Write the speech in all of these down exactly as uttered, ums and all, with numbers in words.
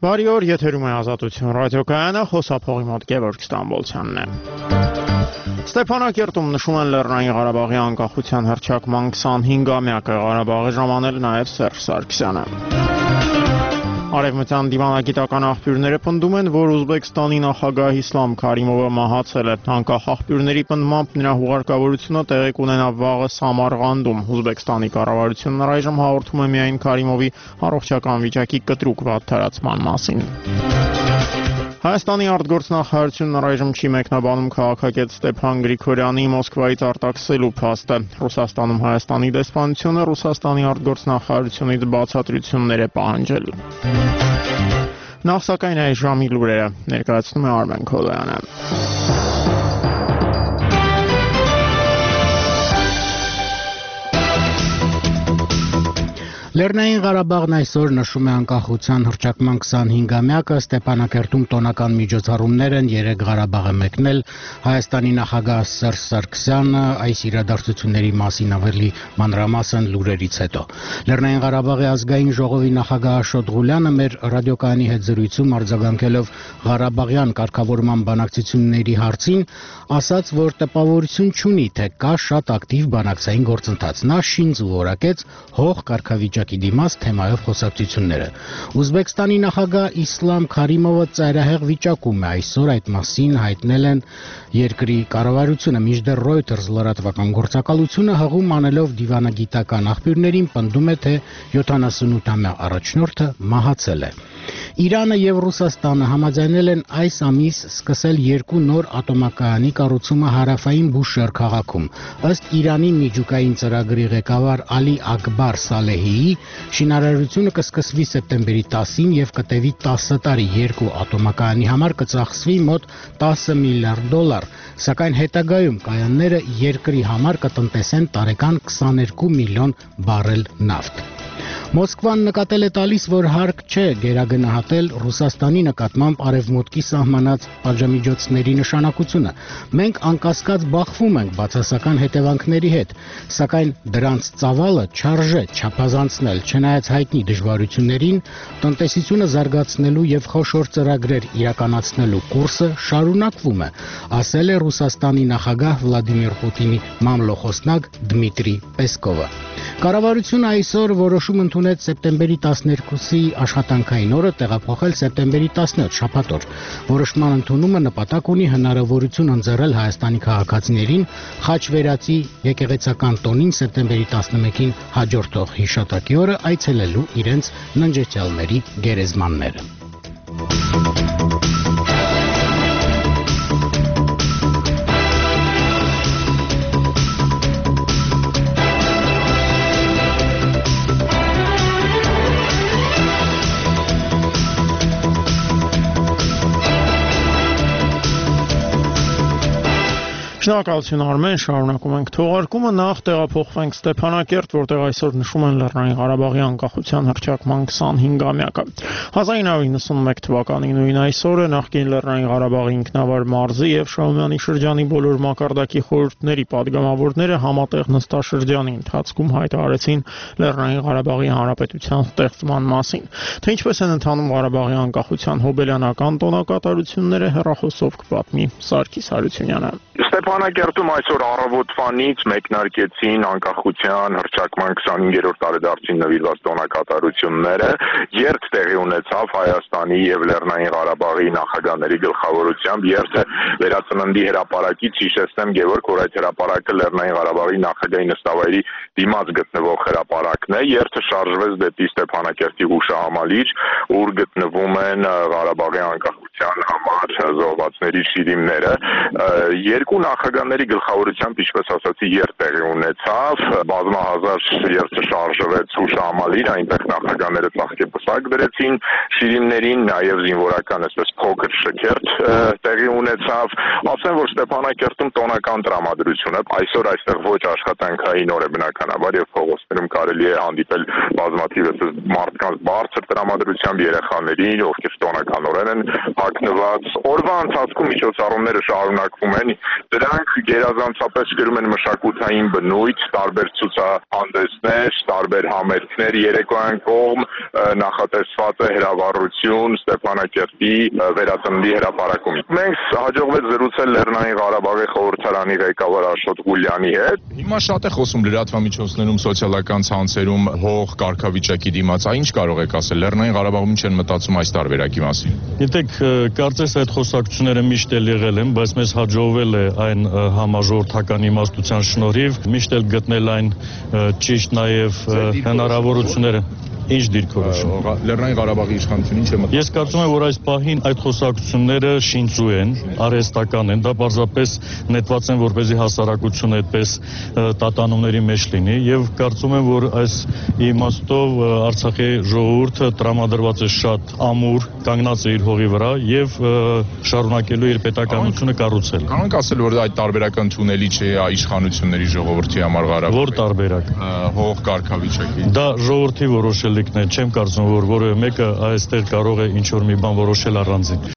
Բարի օր, եթերում է Ազատություն ռադիոկայանը, խոսափողի մոտ Գևորգ Ստամբոլցյանն է։ Ստեփանակերտում նշում են Լեռնային Ղարաբաղի անկախության հռչակման քսանհինգամյակը, Ղարաբաղի ժամանել նաև Սերժ Սարգսյանը։ Արևմտյան դիվանագիտական աղբյուրները պնդում են, որ Ուզբեկստանի նախագահ Իսլամ Քարիմովը մահացել է։ Անկախ աղբյուրների պնդմամբ նրա հուղարկավորությունը տեղի կունենա վաղը Սամարղանդում։ Ուզբեկստանի կառավարությունն առայժմ հաղորդում է միայն Քարիմովի առողջական վիճակի կտրուկ վատթարացման մասին։ Հայաստանի արտգործնախարարությունն առայժմ չի մեկնաբանում քաղաքագետ Ստեփան Գրիգորյանի Մոսկվայից արտաքսելու փաստը։ Ռուսաստանում Հայաստանի դեսպանությունը Ռուսաստանի արտգործնախարարությունից բացատրություններ է պահանջել։ Նախ սակայն այս ժամի լուրերը ներկայացնում է Արմեն Քոլոյանը։ Լեռնային Ղարաբաղն այսօր նշում է անկախության հռչակման քսանհինգամյակը, Ստեփանակերտում տոնական միջոցառումներ են, երեկ Ղարաբաղ է մեկնել Հայաստանի նախագահ Սերժ Սարգսյանը, այս իրադարձությունների մասին ավելի մանրամասն լուրերից հետո։ Լեռնային Ղարաբաղի ազգային ժողովի նախագահ Աշոտ Ղուլյանը մեր ռադիոկայանի հետ զրույցում արձագանքելով Ղարաբաղյան կարգավորման բանակցությունների հարցին, ասաց, որ տպավորություն չունի, թե կա շատ ակտիվ բանակցային գործընթաց։ Նա շինձ որակեց հող կարգավիճակի դիմաց թեմայով խոսակցությունները։ Ուզբեկստանի նախագահ Իսլամ Քարիմովը ծայրահեղ վիճակում է, այսօր այդ մասին հայտնել են երկրի կառավարությունը, մինչդեռ Reuters լրատվական գործակալությունը հղում անելով դիվանագիտական աղբյուրներին պնդում է, թե յոթանասունութամյա առաջնորդը մահացել է։ Իրանը եւ Ռուսաստանը համաձայնել են այս ամիս սկսել երկու նոր ատոմակայանի կառուցումը հարավային Բուշեհր քաղաքում։ Ըստ Իրանի միջուկային ծրագրի ղեկավար Ալի Ակբար Սալեհիի, շինարարությունը կսկսվի սեպտեմբերի տասին եւ կտևի տասը տարի, երկու ատոմակայանի համար կծախսվի մոտ տասը միլիարդ դոլար, սակայն հետագայում կայանները երկրի համար կտնտեսեն տարեկան քսաներկու միլիոն բարել նավթ։ Մոսկվան նկատել է տալիս, որ հարկ չէ գերագնահատել Ռուսաստանի նկատմամբ արևմուտքի սահմանած պատժամիջոցների նշանակությունը։ Մենք անկասկած բախվում ենք բացասական հետևանքների հետ, սակայն դրանց ծավալը չարժե չափազանցնել, չնայած հայտնի դժվարություններին, տնտեսությունը զարգացնելու եւ խոշոր ծրագրեր իրականացնելու կուրսը շարունակվում է, ասել է Ռուսաստանի նախագահ Վլադիմիր Պուտինի մամլոխոսնակ Դմիտրի Պեսկովը։ Կառավարությունը այսօր որոշում ընդունեց սեպտեմբերի տասներկուսի աշխատանքային օրը տեղափոխել սեպտեմբերի տասնյոթ շաբաթ օր։ Որոշման ընդունումը նպատակ ունի հնարավորություն ընձեռել Հայաստանի քաղաքացիներին Խաչվերածի եկեղեցական տոնին սեպտեմբերի տասնմեկին հաջորդող հիշատակի օրը այցելելու իրենց ննջեցյալների գերեզմանները։ Շնորհակալություն Արմեն, շարունակում ենք թողարկումը, նախ տեղափոխվենք Ստեփանակերտ, որտեղ այսօր նշում են Լեռնային Ղարաբաղի անկախության հռչակման քսանհինգամյակը։ հազար ինը հարյուր նվաթ թվականի նույն այսօրը նախկին Լեռնային Ղարաբաղի ինքնավար մարզի եւ Շահումյանի շրջանի բոլոր մակարդակի խորհուրդների падգամավորները համատեղ նստաշրջանի ընթացքում հայտարարեցին Լեռնային Ղարաբաղի Հանրապետության ստեղծման մասին։ Թե ինչպես են ընթանում Ղարաբաղի անկախության հոբելյանական տոնակատարությունները, հեռախոսով կպատմի Սարգիս Հարությունյանը։ Ստեփանակերտում այսօր առավոտվանից մեկնարկեցին անկախության հռչակման քսանհինգերորդ տարեդարձին նվիրված տոնակատարությունները, երթ տեղի ունեցավ Հայաստանի եւ Լեռնային Ղարաբաղի նախագահների գլխավորությամբ, երթը վերածննդի հրապարակից, հիշեցնեմ Գևորգ, որ այդ հրապարակը Լեռնային Ղարաբաղի նախագահի նստավայրի դիմաց գտնվող հրապարակն է, երթը շարժվեց դեպի Ստեփանակերտի հուշահամալիր, ուր գտնվում են Ղարաբաղի անկախության համար զոհվածների շիրիմները։ Երկու նախագահների գլխավորությամբ, ինչպես ասացի, երթ տեղի ունեցավ, բազմահազար երթը շարժվեց հուշահամալիր, այնտեղ նախագահները ծաղկեպսակ դրեցին շիրիմներին, նաև զինվորական այսպես փոքր շքերթ տեղի ունեցավ։ Ասեմ, որ Ստեփանակերտում տոնական տրամադրություն է, այսօր այստեղ ոչ աշխատանքային օր է բնականաբար եւ փողոցներում կարելի է հանդիպել բազմաթիվ այսպես մարդկանց բարձր տրամադրությամբ երեխաների, ովքեր տոնականորեն են հագնված։ Օրվա ընթացքում միջոցառումները շարունակվում են։ Դրանք գերազանցապես կրում են մշակութային բնույթ, տարբեր ցուցահանդեսներ, տարբեր համերգներ, երեկոյան կողմ նախատեսված է հրավառություն Ստեփանակերտի վերածննդի հրապարակում։ Մենք հաջողվեց զրուցել Լեռնային Ղարաբաղի խորհրդարանի ղեկավար Աշոտ Ղուլյանի հետ։ Հիմա շատ է խոսում լրատվամիջոցներում, սոցիալական ցանցերում հող կարգավիճակի դիմաց, ինչ կարող եք ասել, Լեռնային Ղարաբաղում ինչ են մտածում այս տարբերակի մասին։ Գիտեք, կարծես այդ խոսակցությունները միշտ էլ եղել են, բայց մեզ հաջողվել է այն համաժողովրդական իմաստության շնորհիվ միշտ էլ գտնել այն ճիշտ նաև հնարավորությունները։ Ինչ դիրքորոշում։ Լեռնային Ղարաբաղի իշխանությունը ինչ է մտածում։ Ես կարծում եմ, որ այս պահին այդ խոսակցությունները շինծու են, արհեստական են, դա պարզապես նետված են, որպեսզի հասարակությունը այդպես տատանումների մեջ լինի, եւ կարծում եմ, որ այս իմաստով Արցախի ժողովուրդը տրամադրված է շատ ամուր, կանգնած է իր հողի վրա եւ շարունակելու իր պետականությունը կառուցել։ Կարո՞ղ ասել, որ այդ տարբերակը ընդունելի չէ իշխանությունների ժողովրդի համար Ղարաբաղում։ Որ տարբերակ։ Հող կարգավիճակի։ Դա ժողովրդի որոշել չեմ կարծում, որ որևէ մեկը այստեղ կարող է ինչ-որ մի բան որոշել առանձին։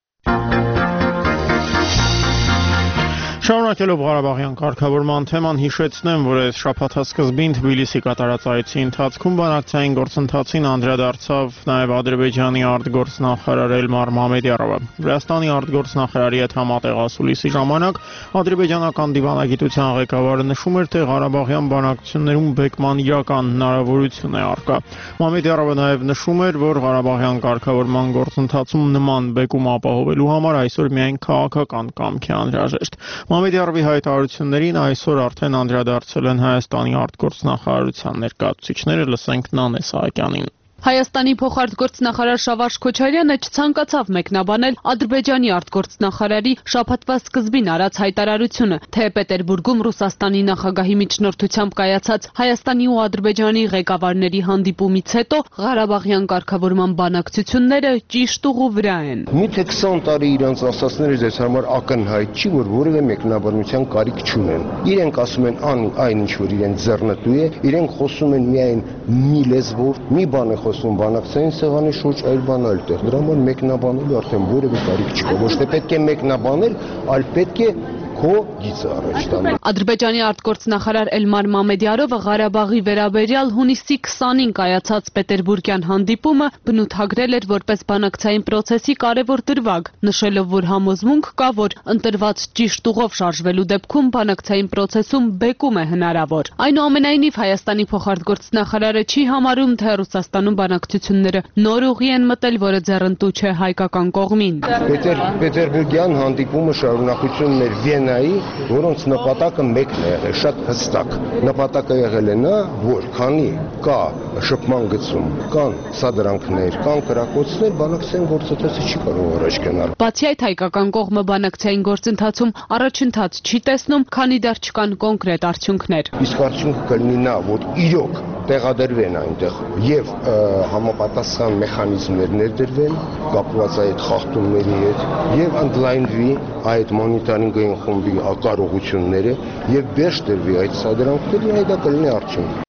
Շարունակելով Ղարաբաղյան կարգավորման թեման, հիշեցնեմ, որ այս շաբաթասկզբին Թբիլիսի կատարած այցի ընթացքում բանակցային գործընթացին անդրադարձավ նաև Ադրբեջանի արտգործնախարար Էլմար Մամեդյարովը։ Վրաստանի արտգործնախարարի հետ համատեղ ասուլիսի ժամանակ ադրբեջանական դիվանագիտության ղեկավարը նշում էր, թե Ղարաբաղյան բանակցություններում բեկման իրական հնարավորություն է առկա։ Մամեդյարովը նաև նշում էր, որ Ղարաբաղյան կարգավորման գործընթացում նման բեկում ապահովելու համար այսօր միայն քաղաքական կամք է անհրաժեշտ։ Մամեդյարովի հայտարարություններին այսօր արդեն անդրադարձել են Հայաստանի արտգործնախարարության ներկայացուցիչները, լսենք Նանե Սահակյանին։ Հայաստանի փոխարտգործնախարար Շավարժ Քոչարյանը չցանկացավ մեկնաբանել Ադրբեջանի արտգործնախարարի շաբաթվա սկզբին արած հայտարարությունը, թե Պետերբուրգում Ռուսաստանի նախագահի միջնորդությամբ կայացած Հայաստանի ու Ադրբեջանի ղեկավարների հանդիպումից հետո Ղարաբաղյան կարգավորման բանակցությունները ճիշտ ուղու վրա են։ Միթե քսան տարի իրանց ասածները ձեզ համար ակնհայտ չի, որ որևէ մեկնաբանության կարիք չունեն։ Իրենք ասում են այն ինչ որ իրենց ձեռնտու է, իրենք խոսում են միայն մի լեզվով, մի բան է խոսում բանակցային սեղանի շուրջ, այլ բան այլ տեղ։ Դրա համար մեկնաբանելու արդեն որևէ կարիք չկա։ Ոչ թե պետք է մեկնաբանել, այլ պետք է քո գիծը առաջ տանել։ Ադրբեջանի արտգործնախարար Էլմար Մամեդյարովը Ղարաբաղի վերաբերյալ հունիսի քսանին կայացած Պետերբուրգյան հանդիպումը բնութագրել էր որպես բանակցային պրոցեսի կարևոր դրվագ, նշելով, որ համոզմունք կա, որ ընտրված ճիշտ ուղով շարժվելու դեպքում բանակցային պրոցեսում բեկում է հնարավոր։ Այնուամենայնիվ Հայաստանի փոխարտգործնախարարը չի համարում, թե Ռուսաստանում բանակցությունները նոր ուղի են մտել, որը ձեռնտու չէ հայկական կողմին։ Պետերբուրգյան հանդիպումը շարունակությունն էր Վիեննայի, որոնց նպատակը մեկն է եղել, շատ հստակ։ Նպատակը եղել է նա, որ քանի կա շփման գծում, կան սադրանքներ, կան կրակոցներ, բանակցային գործընթացը չի կարող առաջ գնալ։ Բացի այդ, հայկական կողմը բանակցային գործընթացում առաջընթաց չի տեսնում, քանի դեռ չկան կոնկրետ արդյունքներ։ Իսկ արդյունքը կլինի նա, որ իրոք տեղադրվեն այնտեղ եւ համապատասխան մեխանիզմներ ներդրվեն կապված այդ խախտումների հետ եւ ընդլայնվի այդ մոնիտորինգային խումբի կարողությունները եւ վերջ տրվի այդ սադրանքներին, այդ դա կլինի արդյունք։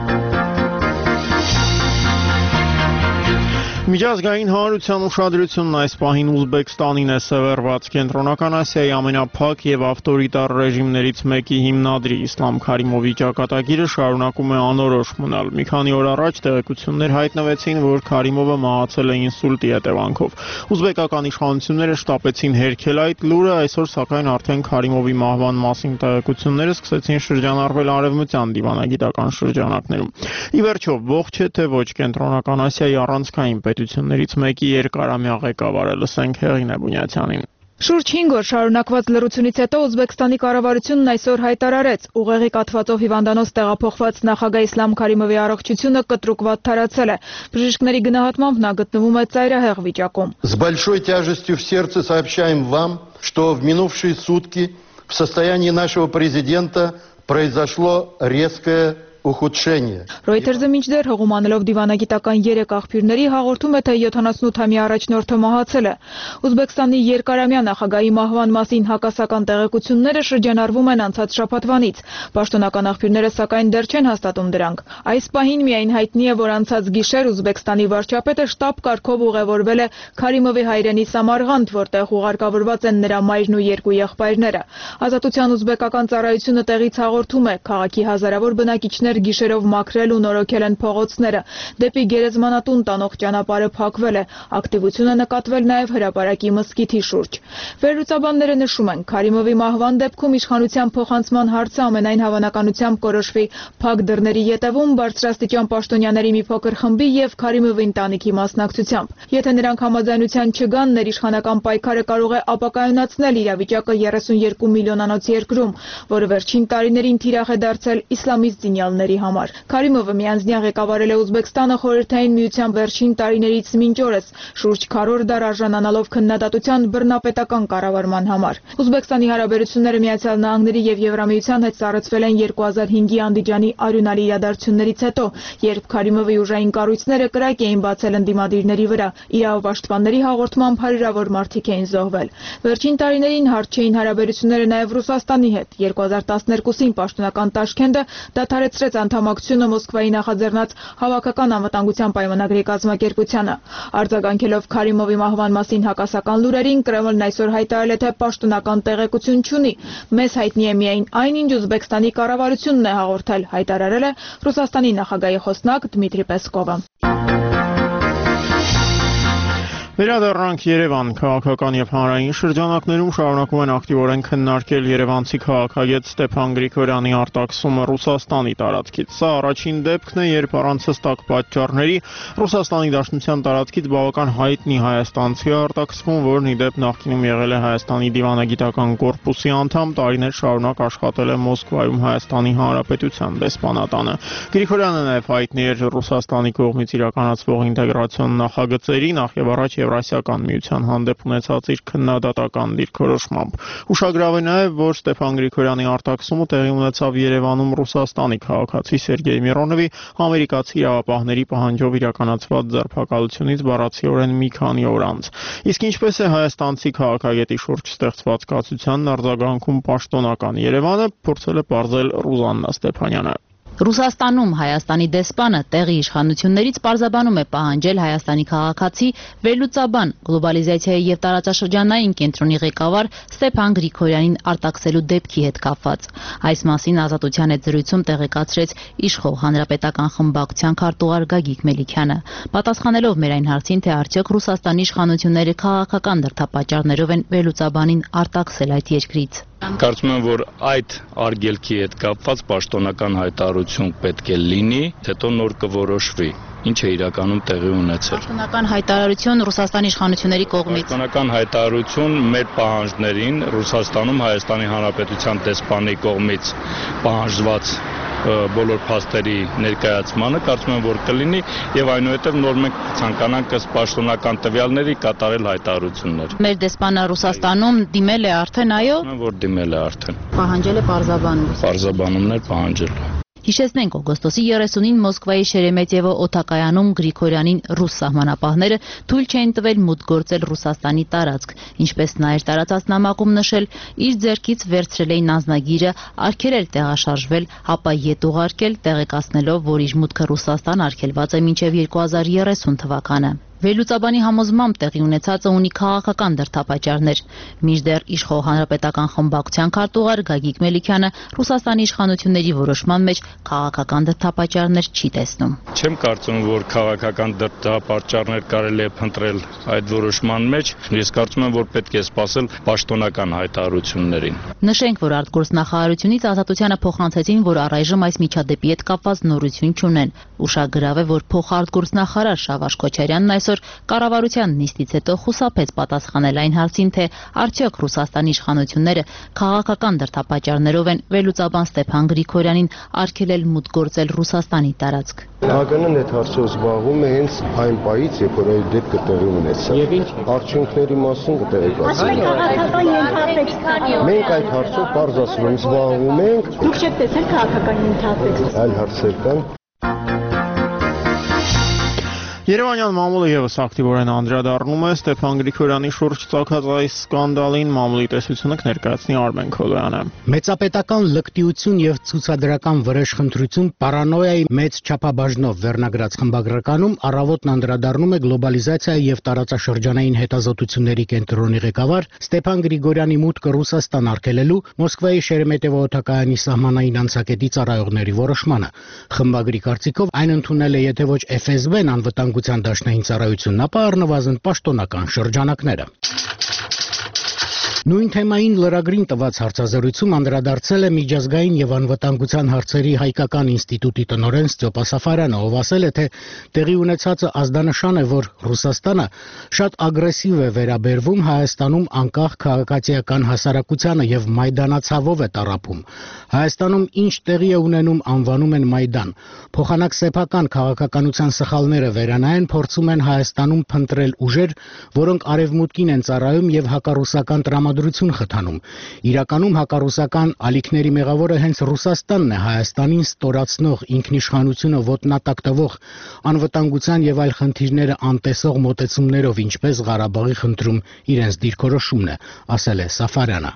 Միջազգային հանրության ուշադրությունն այս պահին Ուզբեկստանին է սևեռված։ Կենտրոնական Ասիայի ամենափակ եւ ավտորիտար ռեժիմներից մեկի հիմնադրի Իսլամ Քարիմովի ճակատագիրը շարունակում է անորոշ մնալ։ Մի քանի օր առաջ տեղեկություններ հայտնվեցին, որ Քարիմովը մահացել է ինսուլտի հետևանքով։ Ուզբեկական իշխանությունները շտապեցին հերքել այդ լուրը, այսօր սակայն արդեն Քարիմովի մահվան մասին տեղեկությունները սկսեցին շրջանառվել արևմտյան դիվանագիտական շրջանակներում։ Ի վերջո, ողջ է թե ոչ Կենտրոնական Ասիայի առանցքային պետություններից մեկի երկարամյա ղեկավարը, լսենք Հեղինե Բունյացյանին։ Շուրջ հինգ օր շարունակված լռությունից հետո Ուզբեկստանի կառավարությունն այսօր հայտարարեց, ուղեղի կաթվածով հիվանդանոց տեղափոխված նախագահ Իսլամ Քարիմովի առողջությունը կտրուկ վատթարացել է։ Բժիշկների գնահատմամբ նա գտնվում է ծայրահեղ վիճակում։ С большой тяжестью в сердце сообщаем вам, что в минувшие сутки в состоянии нашего президента произошло резкое ухудшение. Reuters-ը մինչդեռ հղումանելով դիվանագիտական երեք աղբյուրների հաղորդում է, թե յոթանասունութամյա առաջնորդը մահացել է։ Ուզբեկստանի երկարամյա նախագահի մահվան մասին հակասական տեղեկությունները շրջանառվում են անցած շաբաթվանից։ Պաշտոնական աղբյուրները սակայն դեռ չեն հաստատում դրանք։ Այս պահին միայն հայտնի է, որ անցած գիշեր Ուզբեկստանի վարչապետը շտաբ կարգով ուղևորվել է Քարիմովի հայրենի Սամարգանդ, որտեղ ուղարկավորված են նրա մայրն ու երկու եղբայրները։ Ազատության ուզբեկական ծառայությունը տեղից հաղորդում է, քաղաքի հազարավոր բնակիչներ գիշերով մաքրել ու նորոգել են փողոցները։ Դեպի գերեզմանատուն տանող ճանապարհը փակվել է։ Ակտիվություն է նկատվել նաև հրապարակի մզկիթի շուրջ։ Վերլուծաբանները նշում են, Քարիմովի մահվան դեպքում իշխանության փոխանցման հարցը ամենայն հավանականությամբ կորոշվի փակ դռների ետևում բարձրաստիճան պաշտոնյաների մի փոքր խմբի եւ Քարիմովի ընտանիքի մասնակցությամբ։ Եթե նրանք համաձայնության չգան, ներիշխանական պայքարը կարող է ապակայունացնել իրավիճակը երեսունյոթ միլիոնանոց երկրում, որը վերջին տարիներին թիրախ է դարձել իսլամիստ զինյալների համար։ Քարիմովը միանձնյա ղեկավարել է Ուզբեկստանը Խորհրդային Միության վերջին տարիներից մինչ օրս, շուրջ քառորդ դար արժանանալով քննադատության բռնապետական կառավարման համար։ Ուզբեկստանի հարաբերությունները Միացյալ Նահանգների եւ Եվրամիության հետ սառեցվել են երկու հազար հինգի Անդիջանի արյունալի իրադարձություններից հետո, երբ Քարիմովի ուժային կառույցները կրակ էին բացել ընդդիմադիրների վրա։ Իրավապաշտպանների հաղորդմամբ հարյուրավոր մարդիկ էին զոհվել։ Վերջին տարիներին հարթ չէին հարաբերությունները նաև Ռուսաստանի հետ։ երկու հազար տասներկուսին պաշտոնական Տաշքենտը դադարեցրեց անդամակցությունը Մոսկվայի նախաձեռնած Հավաքական անվտանգության պայմանագրի կազմակերպությանը։ Արձագանքելով Քարիմովի մահվան մասին հակասական լուրերին, Կրեմլն այսօր հայտարարել է, թե պաշտոնական տեղեկություն չունի։ Մեզ հայտնի է միայն այն, ինչ Ուզբեկստանի կառավարությունն է հաղորդել, հայտարարել է Ռուսաստանի նախագահի խոսնակ Դմիտրի Պեսկովը։ Վերադառնանք Երևան։ Քաղաքական եւ հանրային շրջանակներում շարունակում են ակտիվորեն քննարկել երևանցի քաղաքագետ Ստեփան Գրիգորյանի արտաքսումը Ռուսաստանի տարածքից։ Սա առաջին դեպքն է, երբ առանց հստակ պատճառների Ռուսաստանի Դաշնության տարածքից բավական հայտնի հայաստանցի արտաքսվում, որն ի դեպ նախկինում եղել է Հայաստանի դիվանագիտական կորպուսի անդամ, տարիներ շարունակ աշխատել է Մոսկվայում Հայաստանի Հանրապետության դեսպանատանը։ Գրիգորյանը նաեւ հայտնի էր Ռուսաստանի կողմից իրականացվող ինտեգրացիոն նախագծերի, նախ եւ առաջ Եվրասիական միության հանդեպ ունեցած իր քննադատական դիրքորոշմամբ։ Ուշագրավ է նաև, որ Ստեփան Գրիգորյանի արտաքսումը տեղի ունեցավ Երևանում Ռուսաստանի քաղաքացի Սերգեյ Միրոնովի ամերիկացի իրավապահների պահանջով իրականացված ձերբակալությունից բառացիորեն մի քանի օր անց։ Իսկ ինչպես է հայաստանցի քաղաքագետի շուրջ ստեղծված կացությանն արձագանքում պաշտոնական Երևանը, փորձել է պարզել Ռուզաննա Ստեփանյանը։ Ռուսաստանում Հայաստանի դեսպանը տեղի իշխանություններից պարզաբանում է պահանջել Հայաստանի քաղաքացի վերլուծաբան գլոբալիզացիայի եւ տարածաշրջանային կենտրոնի ղեկավար Ստեփան Գրիգորյանին արտաքսելու դեպքի հետ կապված։ Այս մասին Ազատության հետ զրույցում տեղեկացրեց իշխող հանրապետական խմբակցության քարտուղար Գագիկ Մելիքյանը, պատասխանելով մեր այն հարցին, թե արդյոք Ռուսաստանի իշխանությունները քաղաքական դրդապատճառներով են վերլուծաբանին արտաքսել այդ երկրից։ Կարծում եմ, որ այդ արգելքի հետ կապված պաշտոնական հայտարարություն պետք է լինի, հետո նոր կորոշվի, ինչ է իրականում տեղի ունեցել։ Պաշտոնական հայտարարություն Ռուսաստանի իշխանությունների կողմից։ Պաշտոնական հայտարարություն մեր պահանջներին Ռուսաստանում Հայաստանի Հանրապետության դեսպանի կողմից պահանջված բոլոր փաստերի ներկայացմանը կարծում եմ, որ կլինի եւ այնուհետեւ նոր մենք ցանկանանք ըստ պաշտոնական տվյալների կատարել հայտարարություններ։ Մեր դեսպանը Ռուսաստանում դիմել է արդեն, այո։ Որ դիմել է արդեն։ Պահանջել է պարզաբանում։ Պարզաբանումներ պահանջել է։ Հիշեցնենք, օգոստոսի երեսունին Մոսկվայի Շերեմետիևո օդակայանում Գրիգորյանին ռուս սահմանապահները թույլ չէին տվել մուտք գործել Ռուսաստանի տարածք, ինչպես նա էր տարածած նամակում նշել, իր ձեռքից վերցրել էին անձնագիրը, արգելել տեղաշարժվել, ապա ետ ուղարկել, տեղեկացնելով, որ իր մուտքը Ռուսաստան արգելված է մինչև երկու հազար երեսուն թվականը։ Վերլուծաբանի համոզմամբ տեղի ունեցածը ունի քաղաքական դրդապատճառներ։ Մինչդեռ իշխող հանրապետական խմբակցության քարտուղար Գագիկ Մելիքյանը Ռուսաստանի իշխանությունների որոշման մեջ քաղաքական դրդապատճառներ չի տեսնում։ Չեմ կարծում, որ քաղաքական դրդապատճառներ կարելի է փնտրել այդ որոշման մեջ։ Ես կարծում եմ, որ պետք է սպասել պաշտոնական հայտարարություններին։ Նշենք, որ արտգործնախարարությունից Ազատությանը փոխանցեցին, որ առայժմ այս միջադեպի հետ կապված նորություն չունեն։ Ուշագրավ է, որ փոխարտգործնախարար Շավարժ Քոչարյանն այսօր այսօր կառավարության նիստից հետո խուսափեց պատասխանել այն հարցին, թե արդյոք Ռուսաստանի իշխանությունները քաղաքական դրդապատճառներով են վերլուծաբան Ստեփան Գրիգորյանին արգելել մուտք գործել Ռուսաստանի տարածք։ ՀԱԳՆ-ն այդ հարցով զբաղվում է հենց այն պահից, երբ որ այդ դեպքը տեղի ունեցավ։ Եվ ինչ արդյունքների մասին կտեղեկացնենք։ Մենք այդ հարցով պարզ ասում եմ զբաղվում ենք։ Դուք չեք տեսել քաղաքական ենթարկվեք։ Այլ հարցեր կան։ Երևանյան մամուլը ևս ակտիվորեն անդրադառնում է Ստեփան Գրիգորյանի շուրջ ծագած այս սկանդալին, մամուլի տեսությունը կներկայացնի Արմեն Քոլոյանը։ Մեծապետական լկտիություն եւ ցուցադրական վրեժխնդրություն պարանոյայի մեծ չափաբաժնով վերնագրած խմբագրականում առավոտն անդրադառնում է գլոբալիզացիայի եւ տարածաշրջանային հետազոտությունների կենտրոնի ղեկավար Ստեփան Գրիգորյանի մուտքը Ռուսաստան արգելելու Մոսկվայի Շերեմետևո օդակայանի սահմանային անցակետի ծառայողների որոշմանը։ Խմբագրի կարծիքով այն ընդունել է եթե ոչ Էֆ Էս Բեն անվտանգության դաշնային ծառայությունն, ապա առնվազն պաշտոնական շրջանակները։ Նույն թեմային լրագրին տված հարցազրույցում անդրադարձել է միջազգային եւ անվտանգության հարցերի հայկական ինստիտուտի տնօրեն Ստյոպա Սաֆարյանը, ով ասել է, թե տեղի ունեցածը ազդանշան է, որ Ռուսաստանը շատ ագրեսիվ է վերաբերվում Հայաստանում անկախ քաղաքացիական հասարակությանը եւ մայդանացավով է տառապում։ Հայաստանում ինչ տեղի է ունենում անվանում են Մայդան։ Փոխանակ սեփական քաղաքականության սխալները վերանայեն, փորձում են Հայաստանում փնտրել ուժեր, որոնք արևմուտքին են ծառայում եւ հակառուսական տրամադրություն խթանում։ Իրականում հակառուսական ալիքների մեղավորը հենց Ռուսաստանն է, Հայաստանին ստորացնող, ինքնիշխանությունը ոտնատակ տվող, անվտանգության եւ այլ խնդիրները անտեսող մոտեցումներով, ինչպես Ղարաբաղի խնդրում իրենց դիրքորոշումն է, ասել է Սաֆարյանը։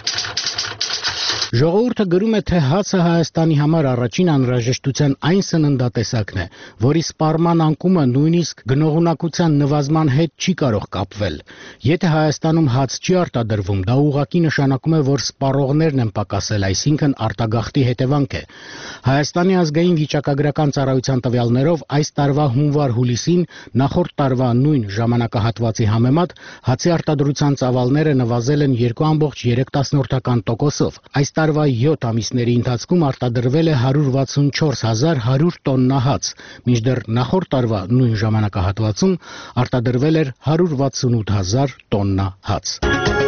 Ժողովուրդը գրում է, թե հացը Հայաստանի համար առաջին անհրաժեշտության այն սննդատեսակն է, որի սպառման անկումը նույնիսկ գնողունակության նվազման հետ չի կարող կապվել։ Եթե Հայաստանում հաց չի արտադրվում, դա ուղղակի նշանակում է, որ սպառողներն են պակասել, այսինքն արտագաղթի հետևանք է։ Հայաստանի ազգային վիճակագրական ծառայության տվյալներով այս տարվա հունվար-հուլիսին նախորդ տարվա նույն ժամանակահատվածի համեմատ հացի արտադրության ծավալները նվազել են երկու կoma երեք տոկոսով։ Այս տարվա յոթ ամիսների ընթացքում արտադրվել է հարյուր վաթսունչորս հազար հարյուր տոննա հաց, մինչդեռ նախորդ տարվա նույն ժամանակահատվածում արտադրվել էր հարյուր վաթսունութ հազար տոննա հաց։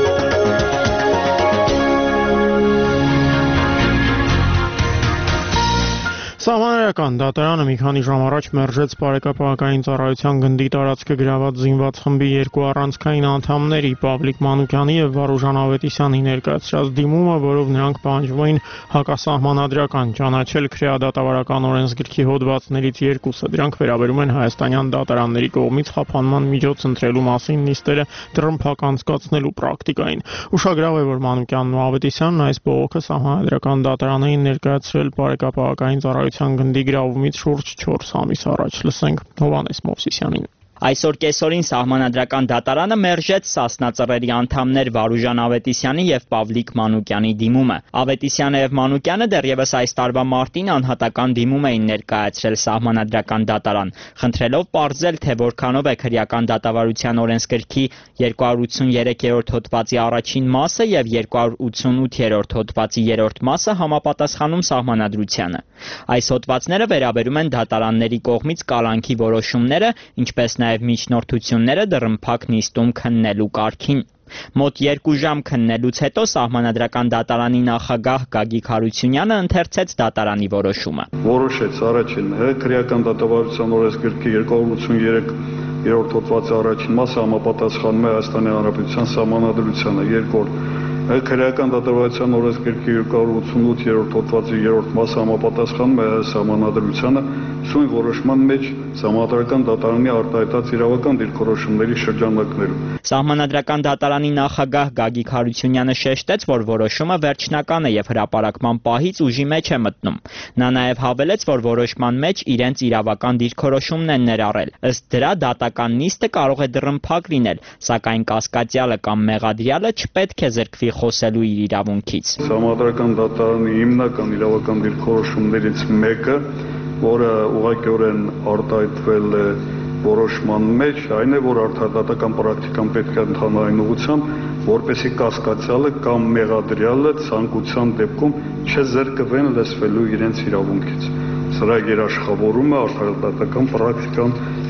Սահմանադրական դատարանը մի քանի ժամ առաջ մերժեց բարեկապահական ծառայության գնդի տարածքը գրաված զինված խմբի երկու առանցքային անդամների Պավլիկ Մանուկյանի եւ Վարուժան Ավետիսյանի ներկայացրած դիմումը, որով նրանք պահանջվում էին հակասահմանադրական ճանաչել քրեադատավարական օրենսգրքի հոդվածներից երկուսը։ Դրանք վերաբերում են հայաստանյան դատարանների կողմից խափանման միջոց ընտրելու մասին նիստերը տրմփակ անցկացնելու պրակտիկային։ Ուշագրավ է, որ Մանուկյանն ու Ավետիսյանն այս բողոքը սահմանադրական դատարան էին ներկայացրել բարեկապահական ծառայության գնդի գրավումից շուրջ չորս ամիս առաջ։ Լսենք Հովհաննես Մովսիսյանին։ Այսօր կեսօրին սահմանադրական դատարանը մերժեց Սասնա ծռերի անդամներ Վարուժան Ավետիսյանի եւ Պավլիկ Մանուկյանի դիմումը։ Ավետիսյանը եւ Մանուկյանը դեռևս այս տարվա մարտին անհատական դիմում էին ներկայացրել սահմանադրական դատարան, խնդրելով պարզել, թե որքանով է քրեական դատավարության օրենսգրքի երկու հարյուր ութսուներեք-րդ հոդվածի առաջին մասը եւ երկու հարյուր ութսունութ-րդ հոդվածի երրորդ մասը համապատասխանում սահմանադրությանը։ Այս հոդվածները վերաբերում են դատարանների կողմից կալանքի որոշումները, ինչպես նաև միջնորդությունները դռնփակ նիստում քննելու կարգին։ Մոտ երկու ժամ քննելուց հետո սահմանադրական դատարանի նախագահ Գագիկ Հարությունյանը ընթերցեց դատարանի որոշումը։ Որոշեց առաջին քրեական դատավարության օրենսգրքի երկու հարյուր ութսուներեք-րդ հոդվածի առաջին մասը համապատասխանում է Հայաստանի Հանրապետության սահմանադրությանը, երկրորդ քրեական դատավարության օրենսգրքի երկու հարյուր ութսունութ-րդ հոդվածի երրորդ մասը համապատասխանում է սահմանադրությանը, սույն որոշման մեջ սահմանադրական դատարանի արտահայտած իրավական դիրքորոշումների շրջանակներում։ Սահմանադրական դատարանի նախագահ Գագիկ Հարությունյանը շեշտեց, որ որոշումը վերջնական է եւ հրապարակման պահից ուժի մեջ է մտնում։ Նա նաեւ հավելեց, որ որոշման մեջ իրենց իրավական դիրքորոշումն են ներառել։ Ըստ դրա դատական նիստը կարող է դռնփակ լինել, սակայն կասկածյալը կամ մեղադրյալը չպետք է զրկվի խոսելու իր իրավունքից։ Սահմանադրական դատարանի հիմնական իրավական դիրքորոշումներից մեկը, որը ուղղակիորեն արտահայտվել է որոշման մեջ, այն է, որ արդարադատական պրակտիկան պետք է ընթանա այն ուղղությամբ, որպեսզի կասկածյալը կամ մեղադրյալը ցանկության դեպքում չզրկվեն լսվելու իրենց իրավունքից։ Սրա երաշխավորումը արդարադատական պրակտիկան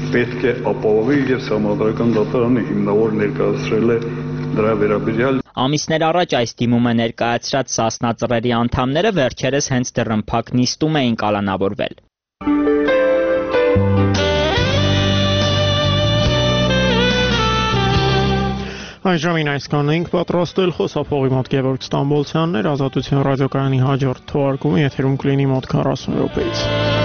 պետք է ապահովի եւ Սահմանադրական դատարանը հիմնավոր ներկայացրել է դրա վերաբերյալ։ Ամիսներ առաջ այս դիմումը ներկայացրած Սասնա ծռերի անդամները վերջերս հենց դռնփակ նիստում էին կալանավորվել։ Այս ժամին այսքանն էինք պատրաստել, խոսափողի մոտ Գևորգ Ստամբոլցյանն էր, Ազատություն ռադիոկայանի հաջորդ թողարկումը եթերում կլինի մոտ քառասուն րոպեից։